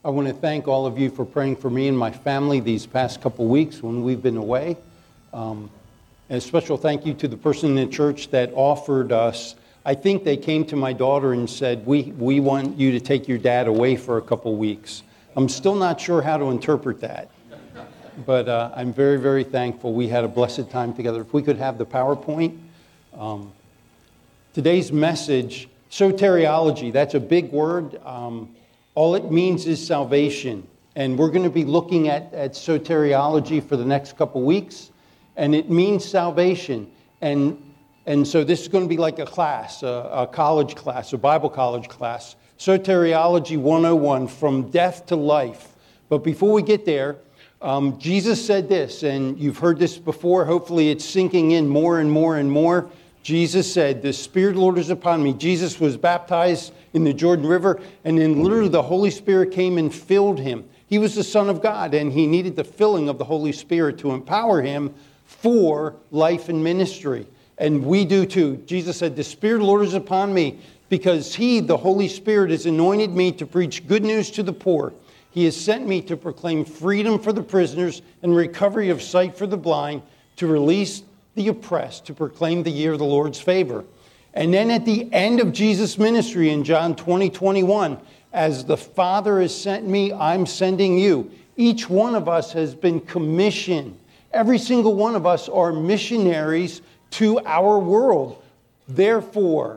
I want to thank all of you for praying for me and my family these past couple weeks when we've been away. And a special thank you to the person in the church that offered us. I think they came to my daughter and said, we want you to take your dad away for a couple weeks. I'm still not sure how to interpret that. But I'm very, very thankful. We had a blessed time together. If we could have the PowerPoint. Today's message, soteriology, that's a big word. All it means is salvation. And we're going to be looking at soteriology for the next couple weeks. And it means salvation. And so this is going to be like a class, a college class, a Bible college class. Soteriology 101, from death to life. But before we get there, Jesus said this, and you've heard this before. Hopefully it's sinking in more and more and more. Jesus said, the Spirit of the Lord is upon me. Jesus was baptized in the Jordan River, and then literally the Holy Spirit came and filled him. He was the Son of God, and he needed the filling of the Holy Spirit to empower him for life and ministry. And we do too. Jesus said, the Spirit of the Lord is upon me, because he, the Holy Spirit, has anointed me to preach good news to the poor. He has sent me to proclaim freedom for the prisoners and recovery of sight for the blind, to release the oppressed, to proclaim the year of the Lord's favor. And then at the end of Jesus' ministry in John 20:21, as the Father has sent me, I'm sending you. Each one of us has been commissioned. Every single one of us are missionaries to our world. Therefore,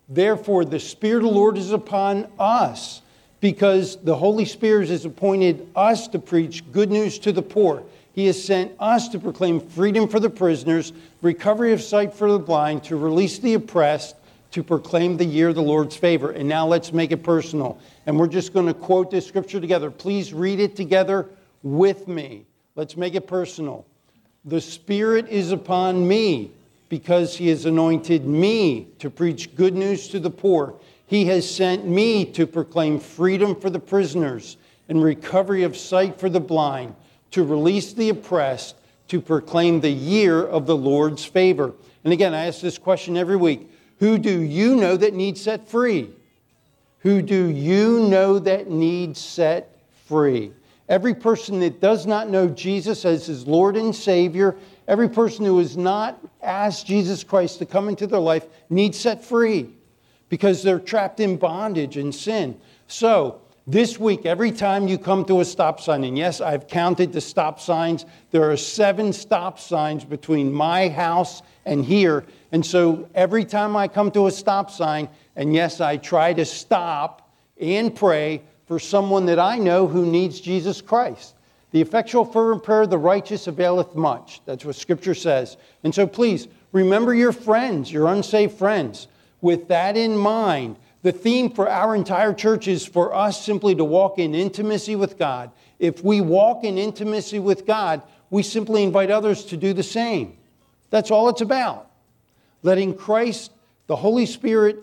the Spirit of the Lord is upon us, because the Holy Spirit has appointed us to preach good news to the poor. He has sent us to proclaim freedom for the prisoners, recovery of sight for the blind, to release the oppressed, to proclaim the year of the Lord's favor. And now let's make it personal. And we're just going to quote this scripture together. Please read it together with me. Let's make it personal. The Spirit is upon me, because he has anointed me to preach good news to the poor. He has sent me to proclaim freedom for the prisoners and recovery of sight for the blind, to release the oppressed, to proclaim the year of the Lord's favor. And again, I ask this question every week. Who do you know that needs set free? Who do you know that needs set free? Every person that does not know Jesus as his Lord and Savior, every person who has not asked Jesus Christ to come into their life needs set free, because they're trapped in bondage and sin. So, this week, every time you come to a stop sign, and yes, I've counted the stop signs. There are 7 stop signs between my house and here. And so every time I come to a stop sign, and yes, I try to stop and pray for someone that I know who needs Jesus Christ. The effectual fervent prayer of the righteous availeth much. That's what Scripture says. And so please, remember your friends, your unsaved friends. With that in mind, the theme for our entire church is for us simply to walk in intimacy with God. If we walk in intimacy with God, we simply invite others to do the same. That's all it's about. Letting Christ, the Holy Spirit,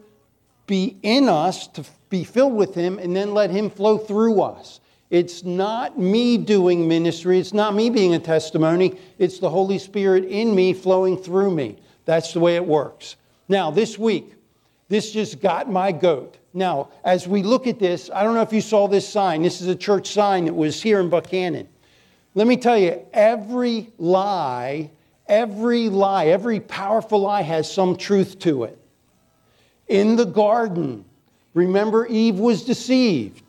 be in us, to be filled with him, and then let him flow through us. It's not me doing ministry. It's not me being a testimony. It's the Holy Spirit in me flowing through me. That's the way it works. Now, this week, this just got my goat. Now, as we look at this, I don't know if you saw this sign. This is a church sign that was here in Buchanan. Let me tell you, every lie, every powerful lie has some truth to it. In the garden, remember, Eve was deceived.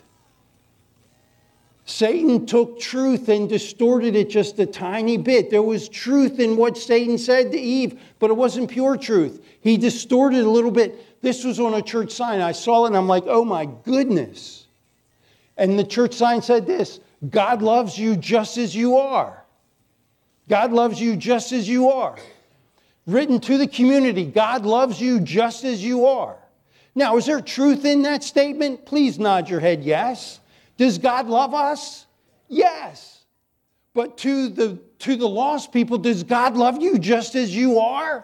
Satan took truth and distorted it just a tiny bit. There was truth in what Satan said to Eve, but it wasn't pure truth. He distorted it a little bit. This was on a church sign. I saw it and I'm like, oh my goodness. And the church sign said this: God loves you just as you are. God loves you just as you are. Written to the community, God loves you just as you are. Now, is there truth in that statement? Please nod your head yes. Does God love us? Yes. But to the lost people, does God love you just as you are?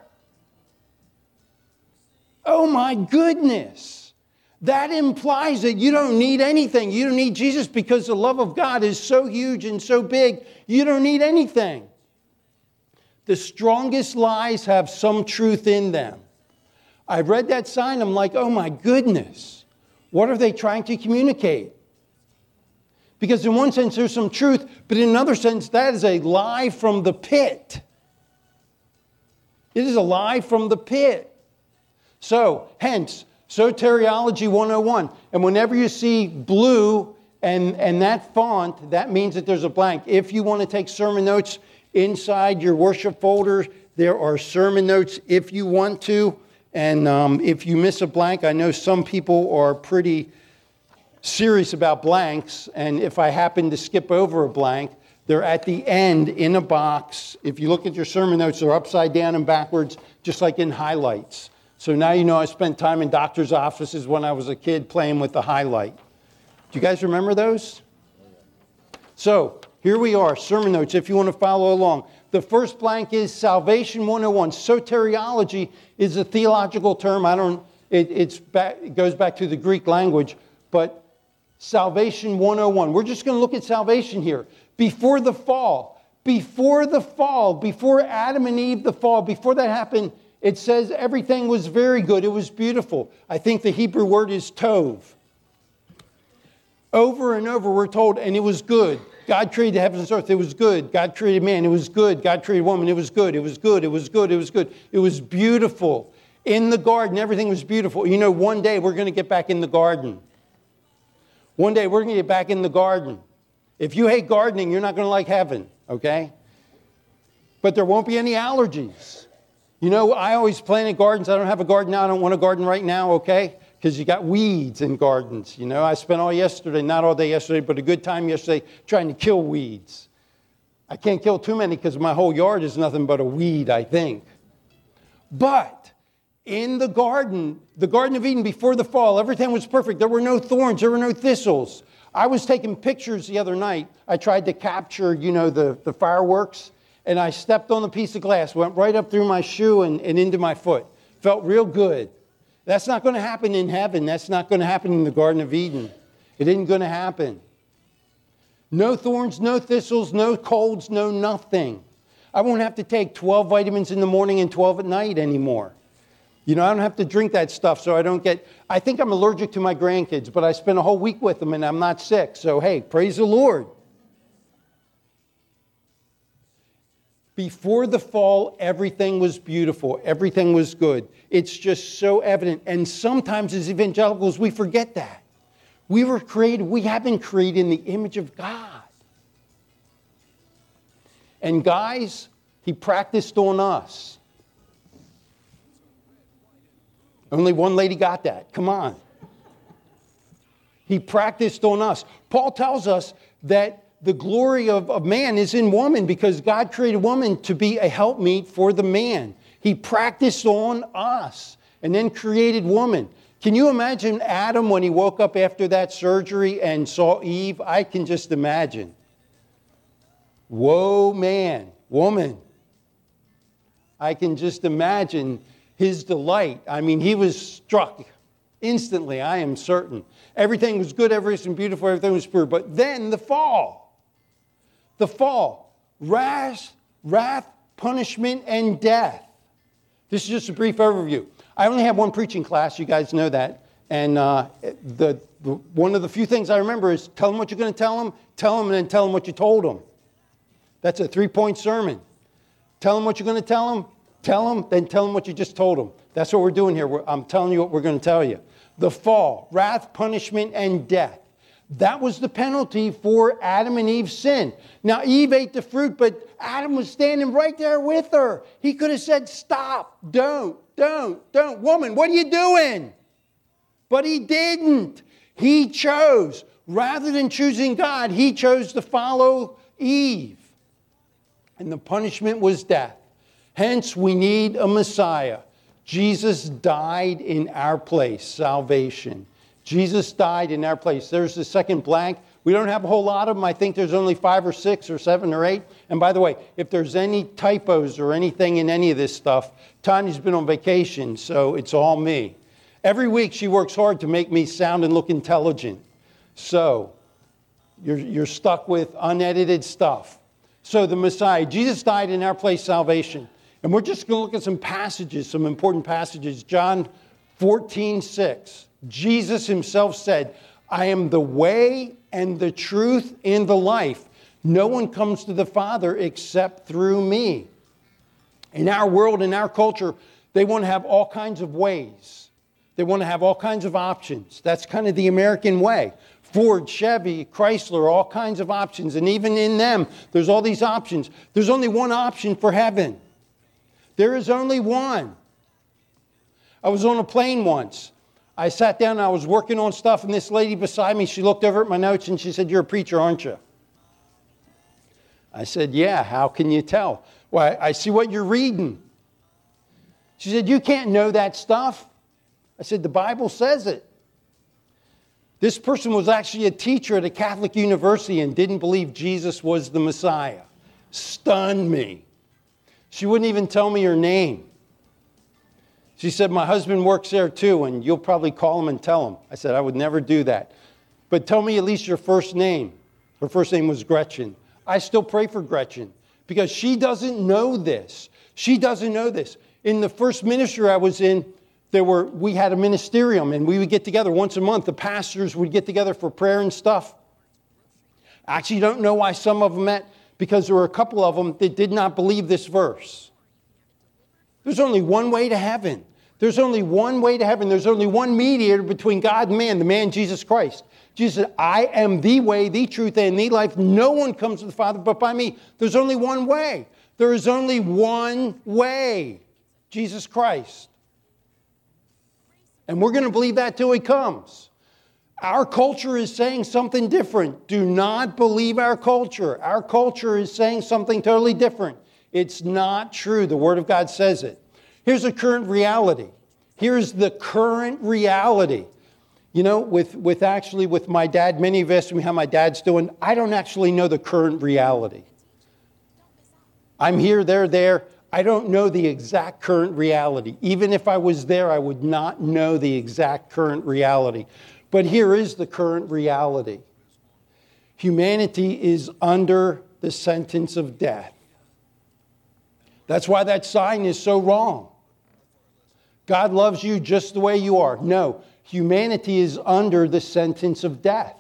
Oh my goodness. That implies that you don't need anything. You don't need Jesus, because the love of God is so huge and so big, you don't need anything. The strongest lies have some truth in them. I read that sign, I'm like, oh my goodness. What are they trying to communicate? Because in one sense, there's some truth, but in another sense, that is a lie from the pit. It is a lie from the pit. So, hence, Soteriology 101. And whenever you see blue and that font, that means that there's a blank. If you want to take sermon notes inside your worship folder, there are sermon notes if you want to. And if you miss a blank, I know some people are pretty serious about blanks. And if I happen to skip over a blank, they're at the end in a box. If you look at your sermon notes, they're upside down and backwards, just like in highlights. So now you know I spent time in doctor's offices when I was a kid playing with the highlight. Do you guys remember those? So here we are, sermon notes, if you want to follow along. The first blank is Salvation 101. Soteriology is a theological term. It goes back to the Greek language, but Salvation 101. We're just going to look at salvation here. Before the fall, before Adam and Eve, the fall, before that happened, it says everything was very good. It was beautiful. I think the Hebrew word is tov. Over and over we're told, and it was good. God created the heavens and earth. It was good. God created man. It was good. God created woman. It was good. It was good. It was good. It was good. It was beautiful. In the garden, everything was beautiful. You know, one day we're going to get back in the garden. One day we're going to get back in the garden. If you hate gardening, you're not going to like heaven, okay? But there won't be any allergies. You know, I always planted gardens. I don't have a garden now. I don't want a garden right now, okay? Because you got weeds in gardens. You know, I spent not all day yesterday, but a good time yesterday trying to kill weeds. I can't kill too many because my whole yard is nothing but a weed, I think. But in the Garden of Eden before the fall, everything was perfect. There were no thorns. There were no thistles. I was taking pictures the other night. I tried to capture, the fireworks. And I stepped on a piece of glass, went right up through my shoe and into my foot. Felt real good. That's not going to happen in heaven. That's not going to happen in the Garden of Eden. It isn't going to happen. No thorns, no thistles, no colds, no nothing. I won't have to take 12 vitamins in the morning and 12 at night anymore. I don't have to drink that stuff so I think I'm allergic to my grandkids, but I spent a whole week with them and I'm not sick. So, hey, praise the Lord. Before the fall, everything was beautiful. Everything was good. It's just so evident. And sometimes as evangelicals, we forget that. We have been created in the image of God. And guys, He practiced on us. Only one lady got that. Come on. He practiced on us. Paul tells us that the glory of man is in woman because God created woman to be a helpmeet for the man. He practiced on us and then created woman. Can you imagine Adam when he woke up after that surgery and saw Eve? I can just imagine. Whoa, man, woman. I can just imagine his delight. I mean, he was struck instantly, I am certain. Everything was good, everything was beautiful, everything was pure. But then the fall. The fall, wrath, punishment, and death. This is just a brief overview. I only have one preaching class, you guys know that. And one of the few things I remember is tell them what you're going to tell them, and then tell them what you told them. That's a 3-point sermon. Tell them what you're going to tell them, then tell them what you just told them. That's what we're doing here. I'm telling you what we're going to tell you. The fall, wrath, punishment, and death. That was the penalty for Adam and Eve's sin. Now, Eve ate the fruit, but Adam was standing right there with her. He could have said, stop, don't. Woman, what are you doing? But he didn't. He chose. Rather than choosing God, he chose to follow Eve. And the punishment was death. Hence, we need a Messiah. Jesus died in our place, salvation. Jesus died in our place. There's the second blank. We don't have a whole lot of them. I think there's only 5 or 6 or 7 or 8. And by the way, if there's any typos or anything in any of this stuff, Tanya's been on vacation, so it's all me. Every week she works hard to make me sound and look intelligent. So you're stuck with unedited stuff. So the Messiah, Jesus died in our place, salvation. And we're just going to look at some passages, some important passages. John 14:6. Jesus himself said, I am the way and the truth and the life. No one comes to the Father except through me. In our world, in our culture, they want to have all kinds of ways. They want to have all kinds of options. That's kind of the American way. Ford, Chevy, Chrysler, all kinds of options. And even in them, there's all these options. There's only one option for heaven. There is only one. I was on a plane once. I sat down and I was working on stuff, and this lady beside me, she looked over at my notes and she said, "You're a preacher, aren't you?" I said, "Yeah, how can you tell?" "Well, I see what you're reading." She said, "You can't know that stuff." I said, "The Bible says it." This person was actually a teacher at a Catholic university and didn't believe Jesus was the Messiah. Stunned me. She wouldn't even tell me her name. She said, "My husband works there too, and you'll probably call him and tell him." I said, "I would never do that. But tell me at least your first name." Her first name was Gretchen. I still pray for Gretchen because she doesn't know this. She doesn't know this. In the first ministry I was in, we had a ministerium, and we would get together once a month. The pastors would get together for prayer and stuff. I actually don't know why some of them met, because there were a couple of them that did not believe this verse. There's only one way to heaven. There's only one way to heaven. There's only one mediator between God and man, the man Jesus Christ. Jesus said, "I am the way, the truth, and the life. No one comes to the Father but by me." There's only one way. There is only one way. Jesus Christ. And we're going to believe that till he comes. Our culture is saying something different. Do not believe our culture. Our culture is saying something totally different. It's not true. The Word of God says it. Here's a current reality. Here's the current reality. You know, with my dad, many of you asked me how my dad's doing. I don't actually know the current reality. I'm here, they're there. I don't know the exact current reality. Even if I was there, I would not know the exact current reality. But here is the current reality. Humanity is under the sentence of death. That's why that sign is so wrong. God loves you just the way you are. No, humanity is under the sentence of death.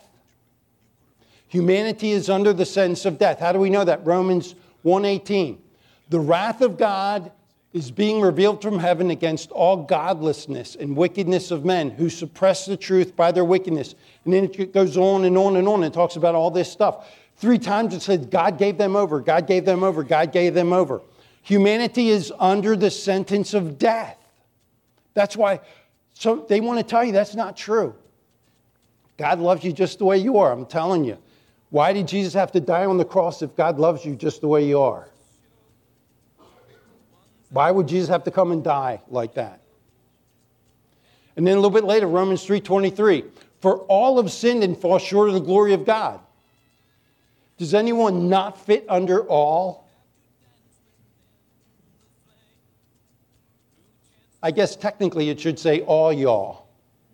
Humanity is under the sentence of death. How do we know that? Romans 1:18. The wrath of God is being revealed from heaven against all godlessness and wickedness of men who suppress the truth by their wickedness. And then it goes on and on and on and talks about all this stuff. 3 times it said God gave them over, God gave them over, God gave them over. Humanity is under the sentence of death. That's why they want to tell you that's not true. God loves you just the way you are, I'm telling you. Why did Jesus have to die on the cross if God loves you just the way you are? Why would Jesus have to come and die like that? And then a little bit later, Romans 3:23. For all have sinned and fall short of the glory of God. Does anyone not fit under all? I guess technically it should say all y'all.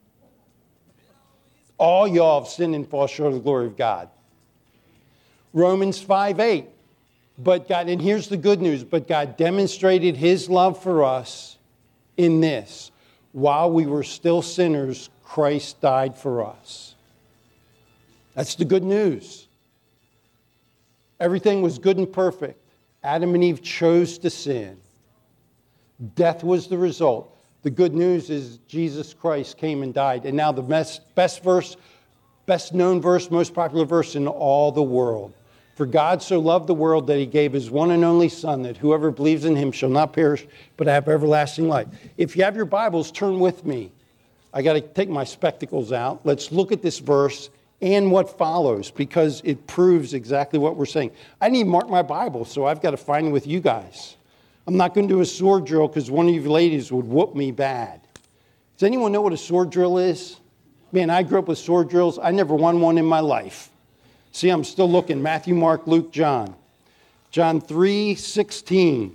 All y'all have sinned and fall short of the glory of God. Romans 5:8. But God, and here's the good news, but God demonstrated his love for us in this. While we were still sinners, Christ died for us. That's the good news. Everything was good and perfect. Adam and Eve chose to sin. Death was the result. The good news is Jesus Christ came and died. And now the best verse, best known verse, most popular verse in all the world. For God so loved the world that he gave his one and only Son, that whoever believes in him shall not perish, but have everlasting life. If you have your Bibles, turn with me. I got to take my spectacles out. Let's look at this verse and what follows, because it proves exactly what we're saying. I need to mark my Bible, so I've got to find it with you guys. I'm not going to do a sword drill because one of you ladies would whoop me bad. Does anyone know what a sword drill is? Man, I grew up with sword drills. I never won one in my life. See, I'm still looking. Matthew, Mark, Luke, John. John 3:16.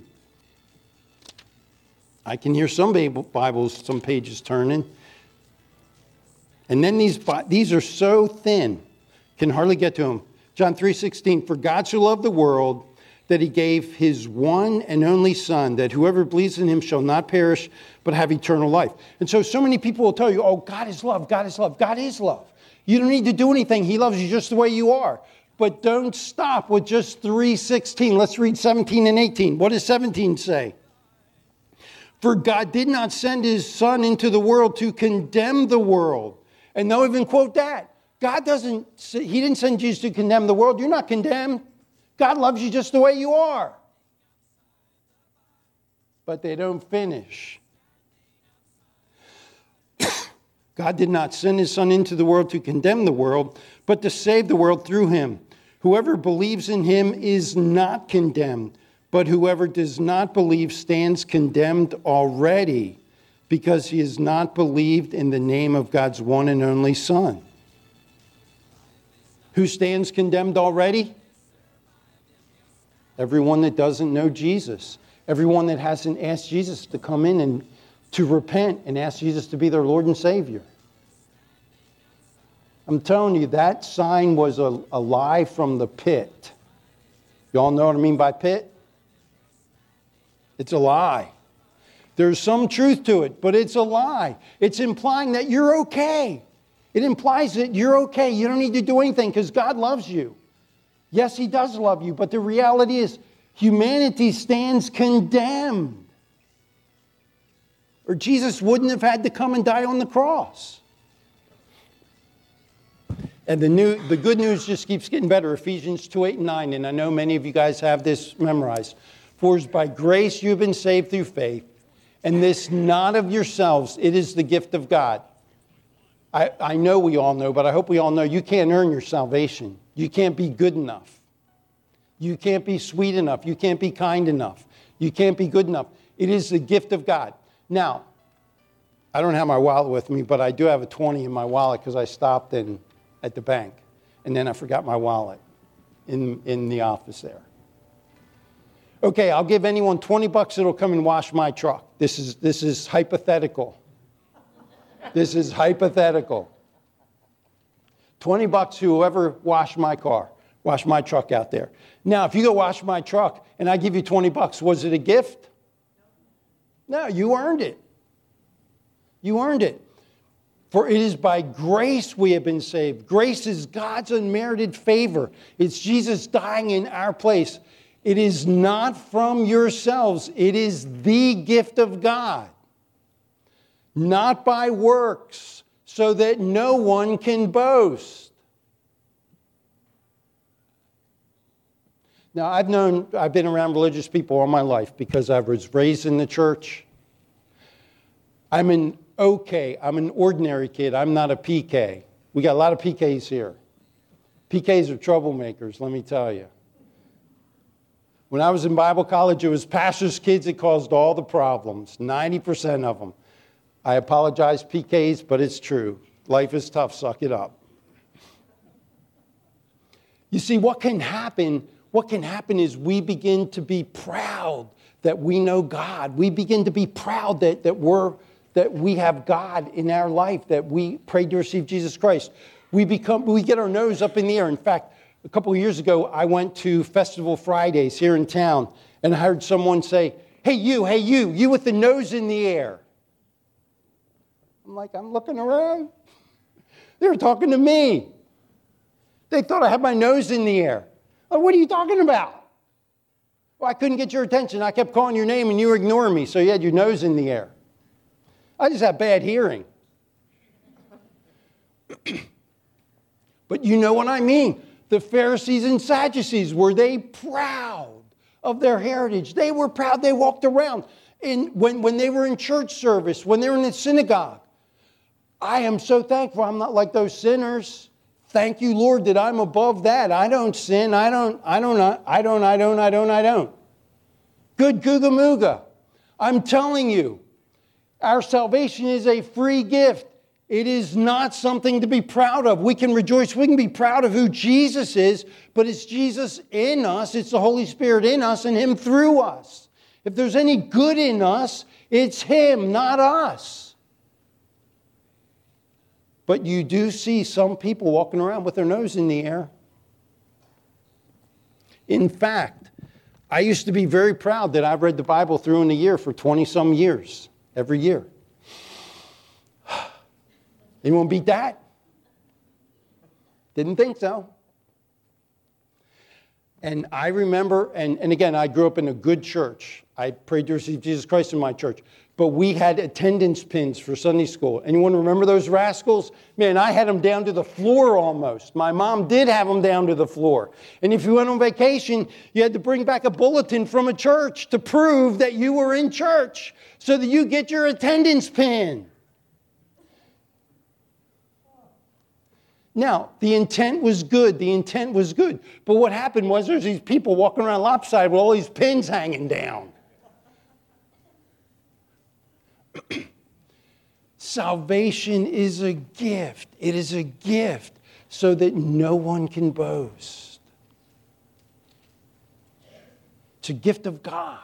I can hear some Bibles, some pages turning. And then these are so thin, can hardly get to them. John 3:16. For God so loved the world that he gave his one and only Son, that whoever believes in him shall not perish, but have eternal life. And so many people will tell you, oh, God is love, God is love, God is love. You don't need to do anything. He loves you just the way you are. But don't stop with just 3:16. Let's read 17 and 18. What does 17 say? For God did not send his Son into the world to condemn the world. And they'll even quote that. He didn't send Jesus to condemn the world. You're not condemned. God loves you just the way you are. But they don't finish. God did not send his Son into the world to condemn the world, but to save the world through him. Whoever believes in him is not condemned, but whoever does not believe stands condemned already, because he has not believed in the name of God's one and only Son. Who stands condemned already? Everyone that doesn't know Jesus. Everyone that hasn't asked Jesus to come in and to repent and ask Jesus to be their Lord and Savior. I'm telling you, that sign was a lie from the pit. You all know what I mean by pit? It's a lie. There's some truth to it, but it's a lie. It's implying that you're okay. It implies that you're okay. You don't need to do anything because God loves you. Yes, he does love you, but the reality is humanity stands condemned. Or Jesus wouldn't have had to come and die on the cross. And the good news just keeps getting better. Ephesians 2:8 and 9. And I know many of you guys have this memorized. For it is by grace you have been saved through faith. And this not of yourselves. It is the gift of God. I know we all know, but I hope we all know you can't earn your salvation. You can't be good enough. You can't be sweet enough. You can't be kind enough. You can't be good enough. It is the gift of God. Now, I don't have my wallet with me, but I do have a 20 in my wallet because I stopped at the bank. And then I forgot my wallet in the office there. Okay, I'll give anyone $20 that'll come and wash my truck. This is hypothetical. This is hypothetical. $20 whoever wash my truck out there. Now, if you go wash my truck and I give you $20, was it a gift? No, you earned it. You earned it. For it is by grace we have been saved. Grace is God's unmerited favor. It's Jesus dying in our place. It is not from yourselves. It is the gift of God. Not by works, so that no one can boast. Now, I've been around religious people all my life because I was raised in the church. I'm an ordinary kid. I'm not a PK. We got a lot of PKs here. PKs are troublemakers, let me tell you. When I was in Bible college, it was pastors' kids that caused all the problems, 90% of them. I apologize, PKs, but it's true. Life is tough, suck it up. You see, what can happen is we begin to be proud that we know God. We begin to be proud that we have God in our life, that we prayed to receive Jesus Christ. We get our nose up in the air. In fact, a couple of years ago, I went to Festival Fridays here in town, and I heard someone say, hey you with the nose in the air. I'm like, I'm looking around. They were talking to me. They thought I had my nose in the air. Like, what are you talking about? Well, I couldn't get your attention. I kept calling your name and you were ignoring me, so you had your nose in the air. I just have bad hearing. But you know what I mean. The Pharisees and Sadducees, were they proud of their heritage? They were proud. They walked around. When they were in church service, when they were in the synagogue, I am so thankful I'm not like those sinners. Thank you, Lord, that I'm above that. I don't sin. I don't. Good Googa Mooga. I'm telling you, our salvation is a free gift. It is not something to be proud of. We can rejoice. We can be proud of who Jesus is, but it's Jesus in us. It's the Holy Spirit in us and Him through us. If there's any good in us, it's Him, not us. But you do see some people walking around with their nose in the air. In fact, I used to be very proud that I've read the Bible through in a year for 20-some years, every year. Anyone beat that? Didn't think so. And I remember, and again, I grew up in a good church. I prayed to receive Jesus Christ in my church. But we had attendance pins for Sunday school. Anyone remember those rascals? Man, I had them down to the floor almost. My mom did have them down to the floor. And if you went on vacation, you had to bring back a bulletin from a church to prove that you were in church so that you get your attendance pin. Now, the intent was good. The intent was good. But what happened was there's these people walking around lopsided with all these pins hanging down. Salvation is a gift. It is a gift so that no one can boast. It's a gift of God.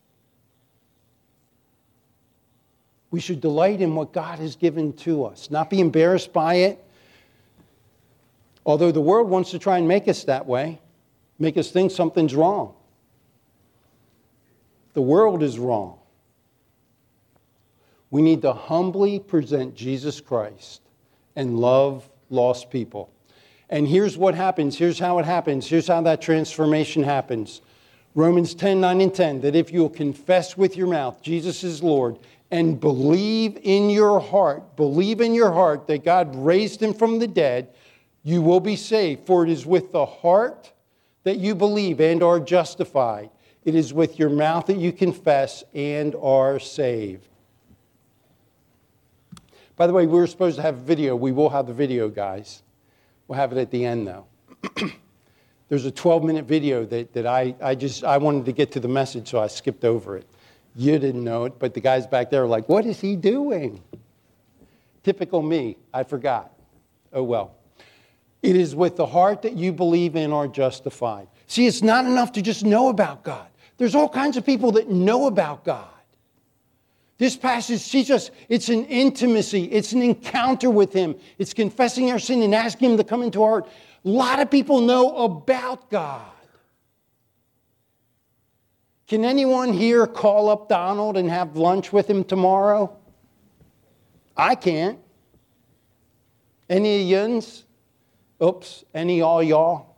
We should delight in what God has given to us, not be embarrassed by it. Although the world wants to try and make us that way, make us think something's wrong. The world is wrong. We need to humbly present Jesus Christ and love lost people. And here's what happens. Here's how it happens. Here's how that transformation happens. Romans 10:9 and 10, that if you will confess with your mouth Jesus is Lord and believe in your heart that God raised him from the dead, you will be saved. For it is with the heart that you believe and are justified. It is with your mouth that you confess and are saved. By the way, we were supposed to have a video. We will have the video, guys. We'll have it at the end, though. There's a 12-minute video that I wanted to get to the message, so I skipped over it. You didn't know it, but the guys back there are like, what is he doing? Typical me. I forgot. Oh, well. It is with the heart that you believe and are justified. See, it's not enough to just know about God. There's all kinds of people that know about God. This passage teaches us it's an intimacy. It's an encounter with him. It's confessing our sin and asking him to come into our heart. A lot of people know about God. Can anyone here call up Donald and have lunch with him tomorrow? I can't. Any of yuns? Oops, any all y'all?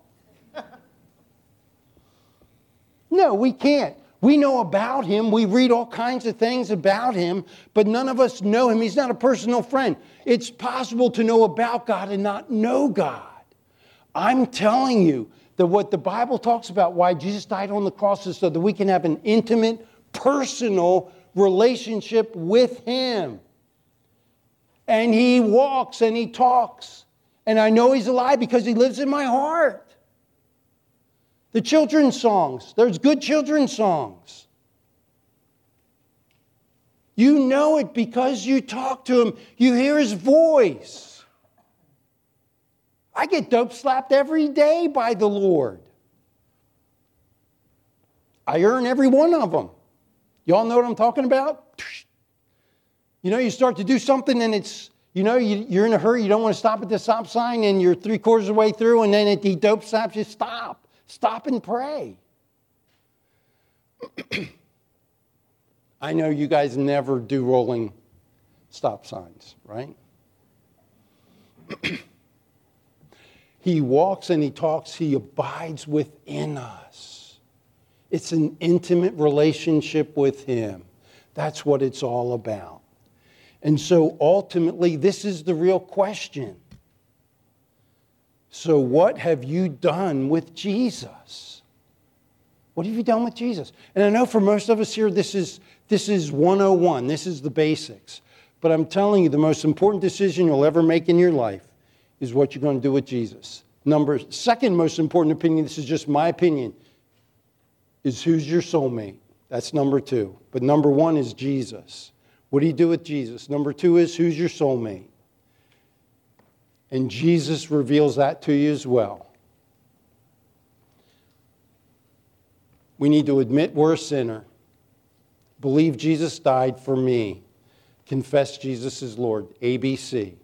No, we can't. We know about him. We read all kinds of things about him, but none of us know him. He's not a personal friend. It's possible to know about God and not know God. I'm telling you that what the Bible talks about, why Jesus died on the cross, is so that we can have an intimate, personal relationship with him. And he walks and he talks. And I know he's alive because he lives in my heart. The children's songs. There's good children's songs. You know it because you talk to him. You hear his voice. I get dope slapped every day by the Lord. I earn every one of them. Y'all know what I'm talking about? You know, you start to do something and it's, you know, you're in a hurry. You don't want to stop at the stop sign and you're 3/4 of the way through and then he dope slaps you. Stop. Stop and pray. I know you guys never do rolling stop signs, right? He walks and he talks. He abides within us. It's an intimate relationship with him. That's what it's all about. And so ultimately, this is the real question. So what have you done with Jesus? What have you done with Jesus? And I know for most of us here, this is 101. This is the basics. But I'm telling you, the most important decision you'll ever make in your life is what you're going to do with Jesus. Second most important opinion, this is just my opinion, is who's your soulmate. That's number 2. But number 1 is Jesus. What do you do with Jesus? Number 2 is who's your soulmate. And Jesus reveals that to you as well. We need to admit we're a sinner. Believe Jesus died for me. Confess Jesus is Lord. ABC.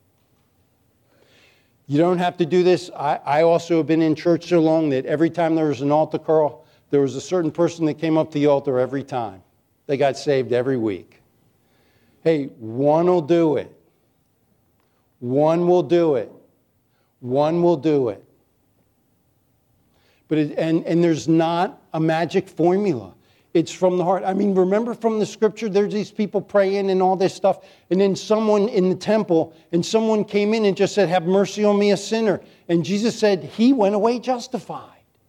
You don't have to do this. I also have been in church so long that every time there was an altar call, there was a certain person that came up to the altar every time. They got saved every week. Hey, one will do it. One will do it. One will do it. But and there's not a magic formula. It's from the heart. I mean, remember from the scripture, there's these people praying and all this stuff. And then someone in the temple, and someone came in and just said, have mercy on me, a sinner. And Jesus said, he went away justified.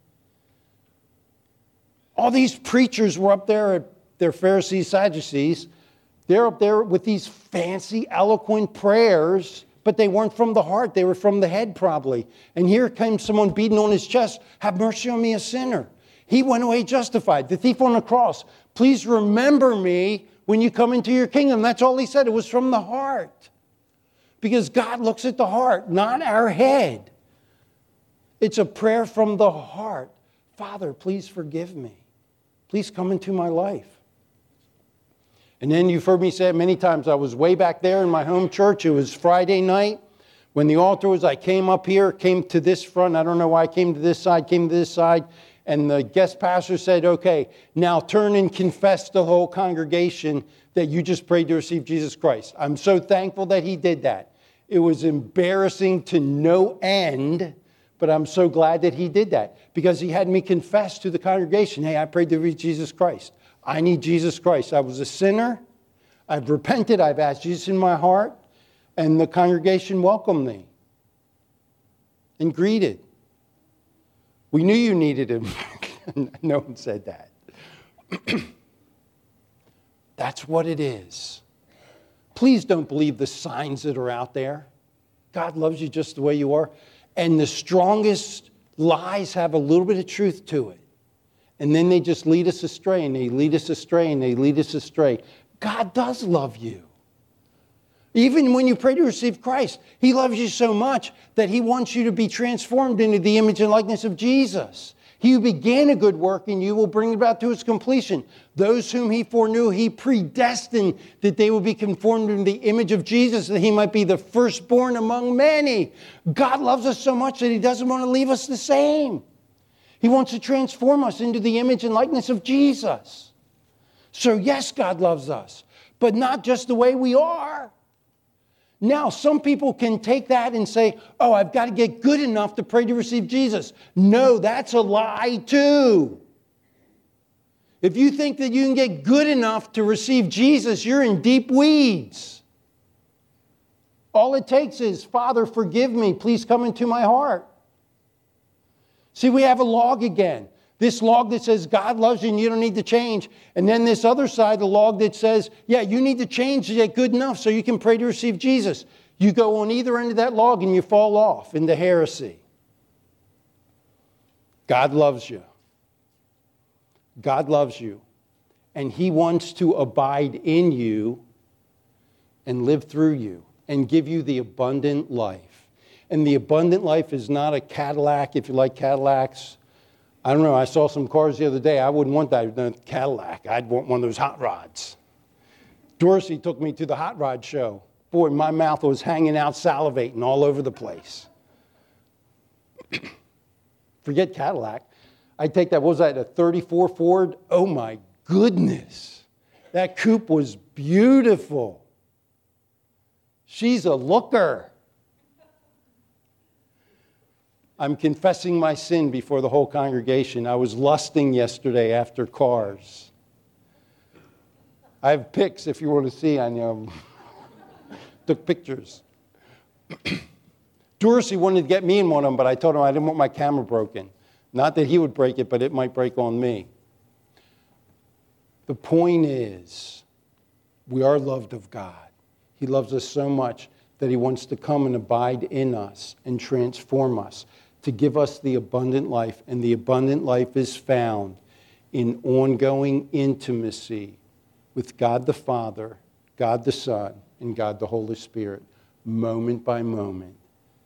All these preachers were up there, they're Pharisees, Sadducees. They're up there with these fancy, eloquent prayers, but they weren't from the heart. They were from the head probably. And here came someone beating on his chest, have mercy on me, a sinner. He went away justified. The thief on the cross, please remember me when you come into your kingdom. That's all he said. It was from the heart. Because God looks at the heart, not our head. It's a prayer from the heart. Father, please forgive me. Please come into my life. And then you've heard me say it many times. I was way back there in my home church. It was Friday night. When the altar was, I came up here, came to this front. I don't know why I came to this side, came to this side. And the guest pastor said, okay, now turn and confess to the whole congregation that you just prayed to receive Jesus Christ. I'm so thankful that he did that. It was embarrassing to no end, but I'm so glad that he did that because he had me confess to the congregation, hey, I prayed to receive Jesus Christ. I need Jesus Christ. I was a sinner. I've repented. I've asked Jesus in my heart. And the congregation welcomed me and greeted. We knew you needed him. No one said that. That's what it is. Please don't believe the signs that are out there. God loves you just the way you are. And the strongest lies have a little bit of truth to it. And then they just lead us astray, and they lead us astray, and they lead us astray. God does love you. Even when you pray to receive Christ, he loves you so much that he wants you to be transformed into the image and likeness of Jesus. He who began a good work in you will bring it about to its completion. Those whom he foreknew, he predestined that they would be conformed into the image of Jesus, that he might be the firstborn among many. God loves us so much that he doesn't want to leave us the same. He wants to transform us into the image and likeness of Jesus. So yes, God loves us, but not just the way we are. Now, some people can take that and say, oh, I've got to get good enough to pray to receive Jesus. No, that's a lie too. If you think that you can get good enough to receive Jesus, you're in deep weeds. All it takes is, Father, forgive me. Please come into my heart. See, we have a log again. This log that says God loves you and you don't need to change. And then this other side, the log that says, yeah, you need to change to get good enough so you can pray to receive Jesus. You go on either end of that log and you fall off into heresy. God loves you. God loves you. And he wants to abide in you and live through you and give you the abundant life. And the abundant life is not a Cadillac, if you like Cadillacs. I don't know, I saw some cars the other day. I wouldn't want that Cadillac. I'd want one of those hot rods. Dorsey took me to the hot rod show. Boy, my mouth was hanging out, salivating all over the place. Forget Cadillac. I'd take that, what was that, a 34 Ford? Oh my goodness. That coupe was beautiful. She's a looker. I'm confessing my sin before the whole congregation. I was lusting yesterday after cars. I have pics if you want to see. I took pictures. Dorsey wanted to get me in one of them, but I told him I didn't want my camera broken. Not that he would break it, but it might break on me. The point is, we are loved of God. He loves us so much that he wants to come and abide in us and transform us, to give us the abundant life. And the abundant life is found in ongoing intimacy with God the Father, God the Son, and God the Holy Spirit, moment by moment.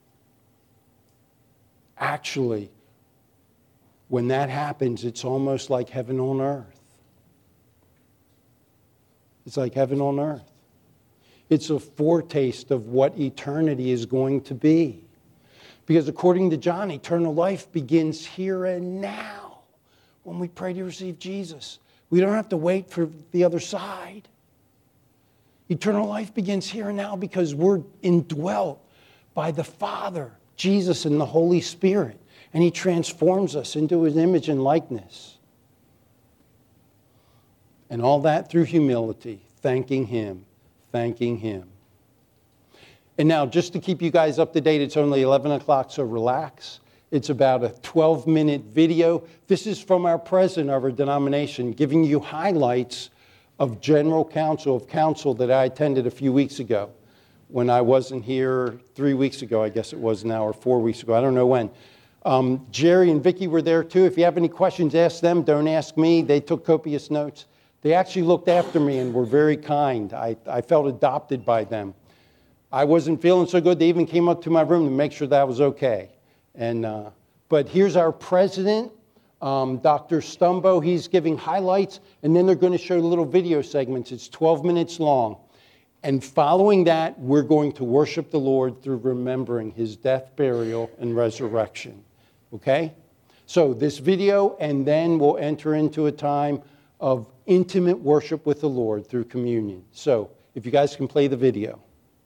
Actually, when that happens, it's almost like heaven on earth. It's like heaven on earth. It's a foretaste of what eternity is going to be. Because according to John, eternal life begins here and now when we pray to receive Jesus. We don't have to wait for the other side. Eternal life begins here and now because we're indwelt by the Father, Jesus and the Holy Spirit. And he transforms us into his image and likeness. And all that through humility, thanking him, thanking him. And now, just to keep you guys up to date, it's only 11 o'clock, so relax. It's about a 12-minute video. This is from our president of our denomination, giving you highlights of general council that I attended a few weeks ago when I wasn't here 3 weeks ago, I guess it was now, or 4 weeks ago. I don't know when. Jerry and Vicky were there too. If you have any questions, ask them. Don't ask me. They took copious notes. They actually looked after me and were very kind. I felt adopted by them. I wasn't feeling so good. They even came up to my room to make sure that I was okay. But here's our president, Dr. Stumbo. He's giving highlights, and then they're going to show little video segments. It's 12 minutes long. And following that, we're going to worship the Lord through remembering his death, burial, and resurrection. Okay? So this video, and then we'll enter into a time of intimate worship with the Lord through communion. So if you guys can play the video.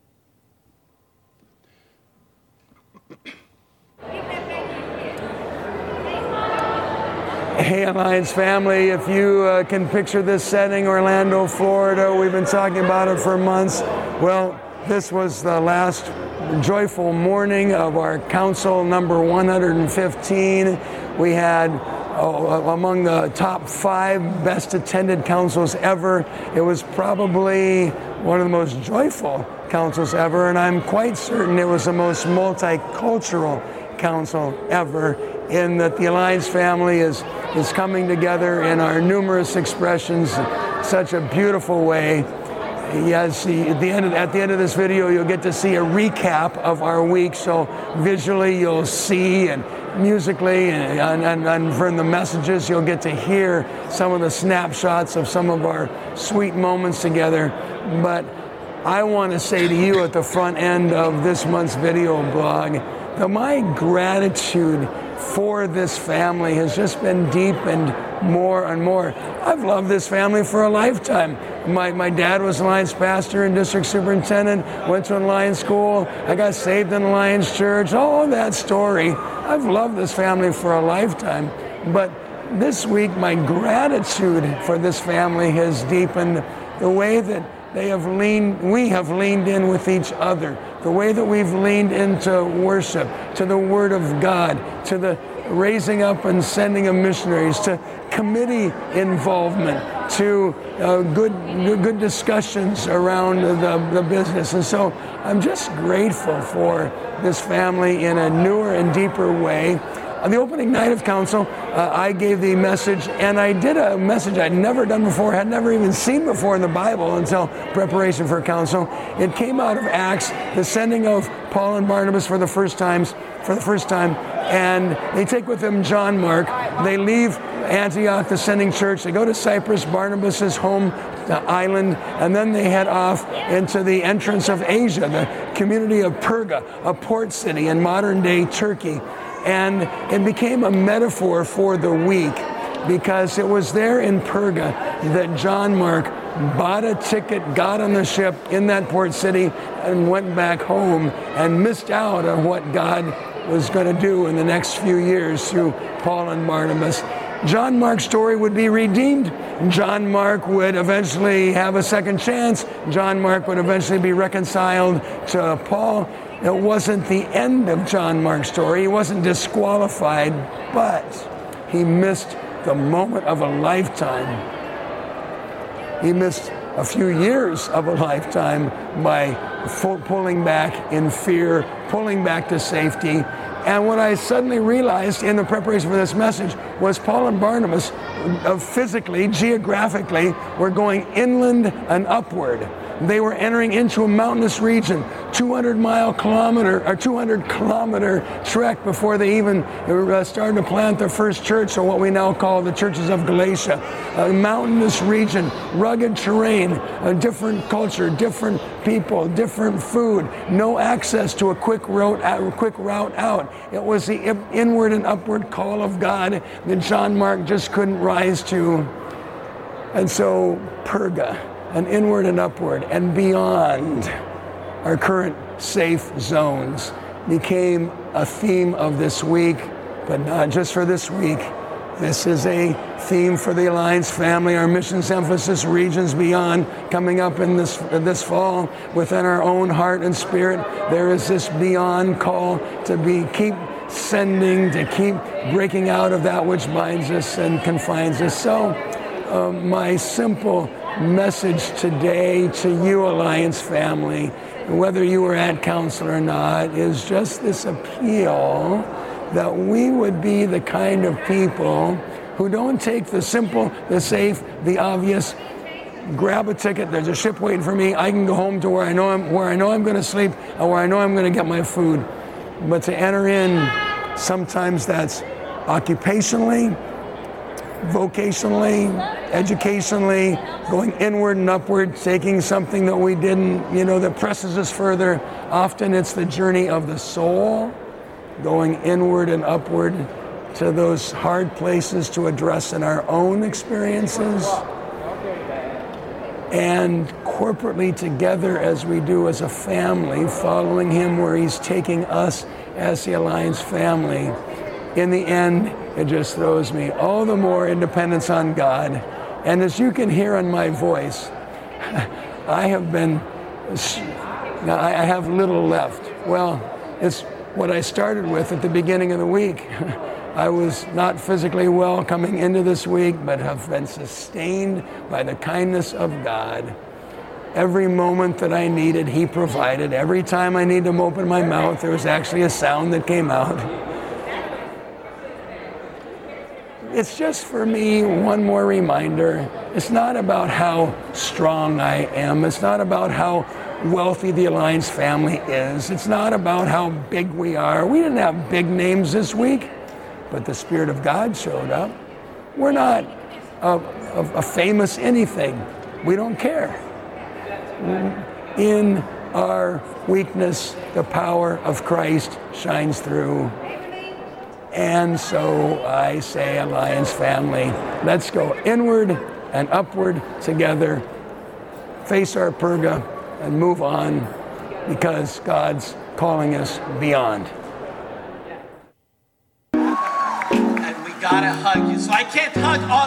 Hey, Alliance family, if you can picture this setting, Orlando, Florida, we've been talking about it for months. Well, this was the last joyful morning of our council number 115. We had among the top 5 best attended councils ever. It was probably one of the most joyful councils ever, and I'm quite certain it was the most multicultural council ever, in that the Alliance family is coming together in our numerous expressions in such a beautiful way. Yes, at the end of this video, you'll get to see a recap of our week. So visually, you'll see, and musically, and from the messages, you'll get to hear some of the snapshots of some of our sweet moments together. But I want to say to you at the front end of this month's video blog that my gratitude for this family has just been deepened more and more. I've loved this family for a lifetime. My dad was Alliance pastor and district superintendent, went to an Alliance school, I got saved in Alliance church, all of that story. I've loved this family for a lifetime. But this week, my gratitude for this family has deepened the way that we have leaned in with each other, the way that we've leaned into worship, to the Word of God, to the raising up and sending of missionaries, to committee involvement, to good discussions around the business. And so I'm just grateful for this family in a newer and deeper way. On the opening night of council, I gave the message, and I did a message I'd never done before, had never even seen before in the Bible until preparation for council. It came out of Acts, the sending of Paul and Barnabas for the first time, and they take with them John Mark. They leave Antioch, the sending church. They go to Cyprus, Barnabas's home island, and then they head off into the entrance of Asia, the community of Perga, a port city in modern-day Turkey. And it became a metaphor for the week, because it was there in Perga that John Mark bought a ticket, got on the ship in that port city, and went back home and missed out on what God was going to do in the next few years through Paul and Barnabas. John Mark's story would be redeemed. John Mark would eventually have a second chance. John Mark would eventually be reconciled to Paul. It wasn't the end of John Mark's story. He wasn't disqualified, but he missed the moment of a lifetime. He missed a few years of a lifetime by pulling back in fear, pulling back to safety. And what I suddenly realized in the preparation for this message was Paul and Barnabas physically, geographically, were going inland and upward. They were entering into a mountainous region, 200 kilometer trek before they even started to plant their first church, or what we now call the churches of Galatia. A mountainous region, rugged terrain, a different culture, different people, different food, no access to a quick route out. It was the inward and upward call of God that John Mark just couldn't rise to. And so Perga, and inward and upward and beyond our current safe zones. became a theme of this week, but not just for this week. This is a theme for the Alliance family, our missions emphasis, Regions Beyond, coming up in this fall. Within our own heart and spirit, there is this beyond call to keep sending, to keep breaking out of that which binds us and confines us. So my simple message today to you, Alliance family, whether you were at council or not, is just this appeal that we would be the kind of people who don't take the simple, the safe, the obvious, grab a ticket, there's a ship waiting for me, I can go home to where I know I'm going to sleep, or where I know I'm going to get my food. But to enter in, sometimes that's occupationally, vocationally, educationally, going inward and upward, taking something that we didn't, that presses us further. Often it's the journey of the soul, going inward and upward to those hard places to address in our own experiences, and corporately together as we do as a family, following him where he's taking us as the Alliance family. In the end, it just throws me all the more independence on God. And as you can hear in my voice, I have little left. Well, it's what I started with at the beginning of the week. I was not physically well coming into this week, but have been sustained by the kindness of God. Every moment that I needed, he provided. Every time I needed to open my mouth, there was actually a sound that came out. It's just for me one more reminder. It's not about how strong I am. It's not about how wealthy the Alliance family is. It's not about how big we are. We didn't have big names this week, but the Spirit of God showed up. We're not a famous anything. We don't care. In our weakness, the power of Christ shines through. And so I say, Alliance family, let's go inward and upward together, face our purga, and move on, because God's calling us beyond. And we gotta hug you, so I can't hug all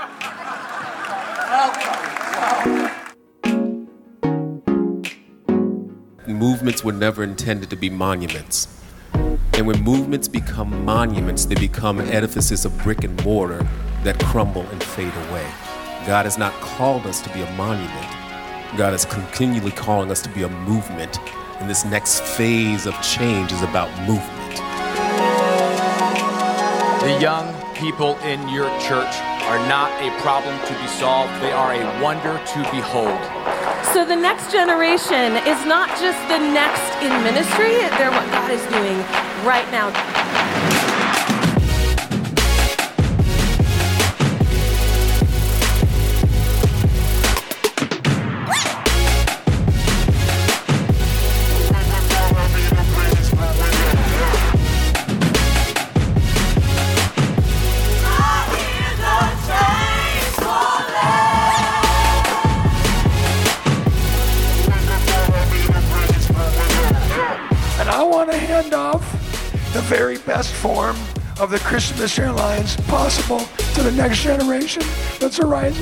of you. Movements were never intended to be monuments. And when movements become monuments, they become edifices of brick and mortar that crumble and fade away. God has not called us to be a monument. God is continually calling us to be a movement. And this next phase of change is about movement. The young people in your church are not a problem to be solved. They are a wonder to behold. So the next generation is not just the next in ministry, they're what God is doing right now. The very best form of the Christian Missionary Alliance possible to the next generation that's arising.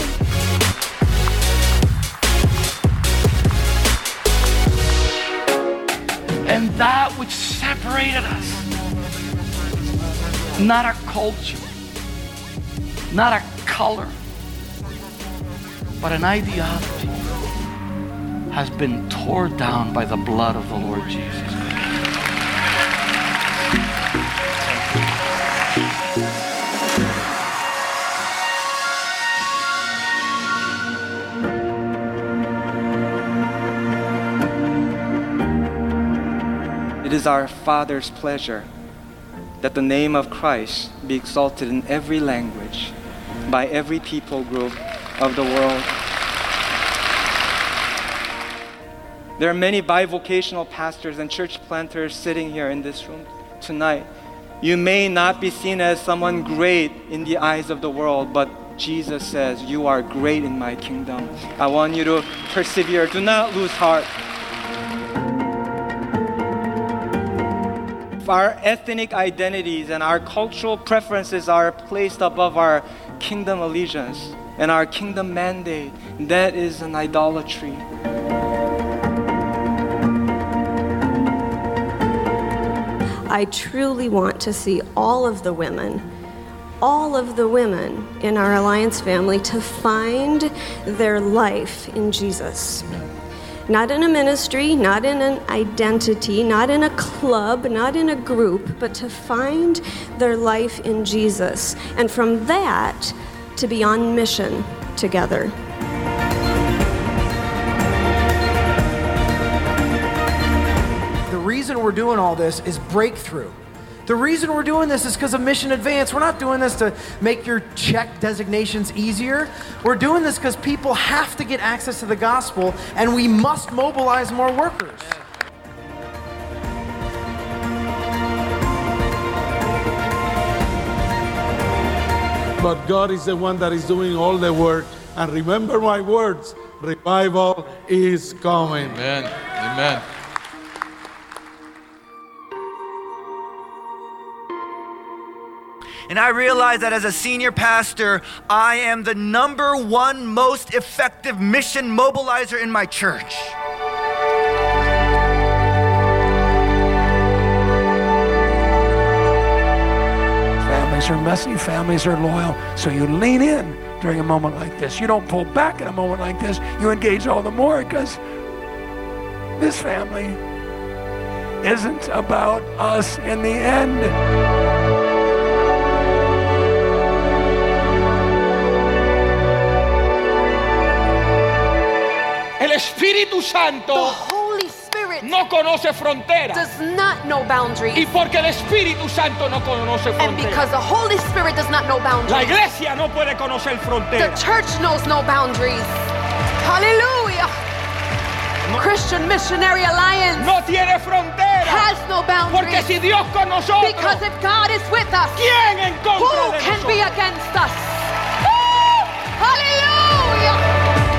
And that which separated us, not our culture, not our color, but an ideology, has been torn down by the blood of the Lord Jesus. It is our Father's pleasure that the name of Christ be exalted in every language, by every people group of the world. There are many bivocational pastors and church planters sitting here in this room tonight. You may not be seen as someone great in the eyes of the world, but Jesus says, you are great in my kingdom. I want you to persevere. Do not lose heart. if our ethnic identities and our cultural preferences are placed above our kingdom allegiance and our kingdom mandate, that is an idolatry. I truly want to see all of the women in our Alliance family to find their life in Jesus. Not in a ministry, not in an identity, not in a club, not in a group, but to find their life in Jesus. And from that, to be on mission together. The reason we're doing all this is breakthrough. The reason we're doing this is because of Mission Advance. We're not doing this to make your check designations easier. We're doing this because people have to get access to the gospel, and we must mobilize more workers. But God is the one that is doing all the work. And remember my words, revival is coming. Amen. Amen. And I realize that as a senior pastor, I am the #1 most effective mission mobilizer in my church. Families are messy, families are loyal, so you lean in during a moment like this. You don't pull back in a moment like this. You engage all the more because this family isn't about us in the end. El Espíritu Santo no conoce fronteras. Does not know boundaries. Y porque el Espíritu Santo no conoce And because fronteras, the Holy Spirit does not know boundaries. la iglesia no puede conocer The fronteras. church knows no boundaries. Hallelujah. Christian Missionary Alliance No tiene fronteras. has no boundaries. Porque si Dios con nosotros, Because if God is with us, ¿quién en contra who de can be nosotros? against us? Woo! Hallelujah.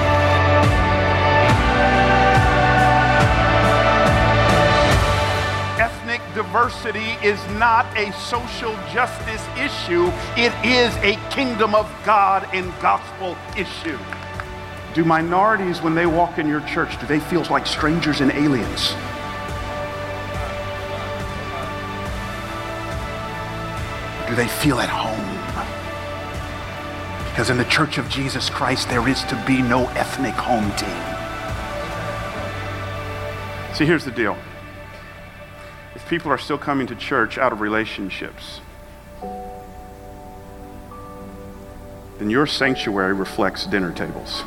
Ethnic diversity is not a social justice issue. It is a kingdom of God and gospel issue. Do minorities, when they walk in your church, do they feel like strangers and aliens? Do they feel at home? Because in the Church of Jesus Christ, there is to be no ethnic home team. See, here's the deal. If people are still coming to church out of relationships, then your sanctuary reflects dinner tables.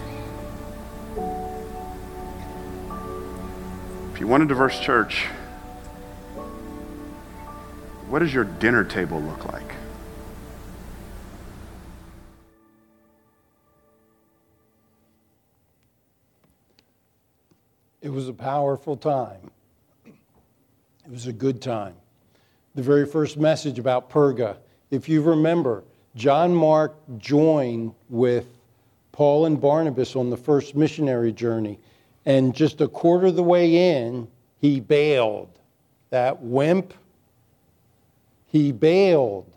If you want a diverse church, what does your dinner table look like? It was a powerful time. It was a good time. The very first message about Perga, if you remember, John Mark joined with Paul and Barnabas on the first missionary journey, and just a quarter of the way in, he bailed. That wimp, he bailed.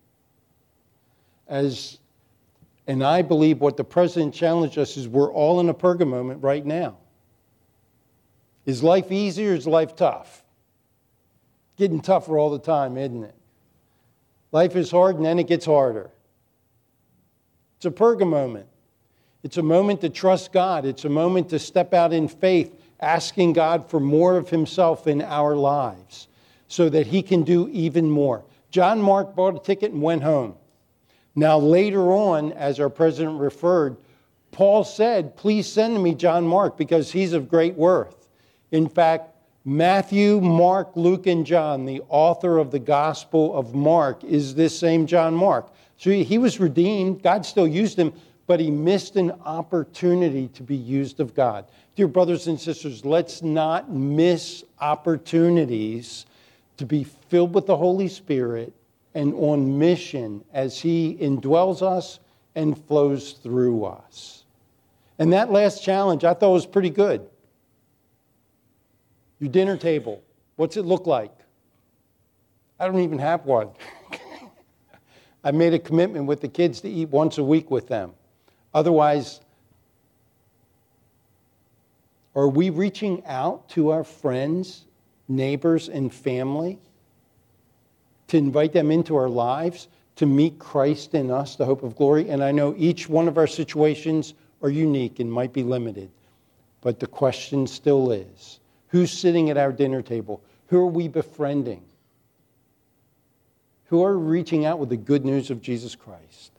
And I believe what the president challenged us is we're all in a Perga moment right now. Is life easy or is life tough? Getting tougher all the time, isn't it? Life is hard and then it gets harder. It's a Perga moment. It's a moment to trust God. It's a moment to step out in faith, asking God for more of himself in our lives so that he can do even more. John Mark bought a ticket and went home. Now later on, as our president referred, Paul said, please send me John Mark because he's of great worth. In fact, Matthew, Mark, Luke, and John, the author of the Gospel of Mark, is this same John Mark. So he was redeemed. God still used him, but he missed an opportunity to be used of God. Dear brothers and sisters, let's not miss opportunities to be filled with the Holy Spirit and on mission as he indwells us and flows through us. And that last challenge I thought was pretty good. Your dinner table, what's it look like? I don't even have one. I made a commitment with the kids to eat once a week with them. Otherwise, are we reaching out to our friends, neighbors, and family to invite them into our lives, to meet Christ in us, the hope of glory? And I know each one of our situations are unique and might be limited, but the question still is, who's sitting at our dinner table? Who are we befriending? Who are reaching out with the good news of Jesus Christ?